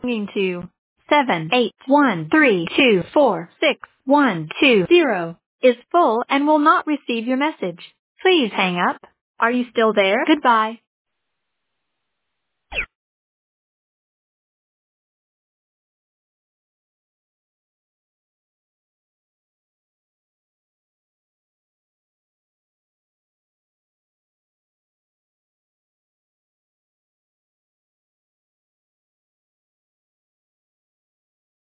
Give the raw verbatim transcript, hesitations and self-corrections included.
belonging to seven eight one three two four six one two zero is full and will not receive your message. Please hang up. Are you still there? Goodbye.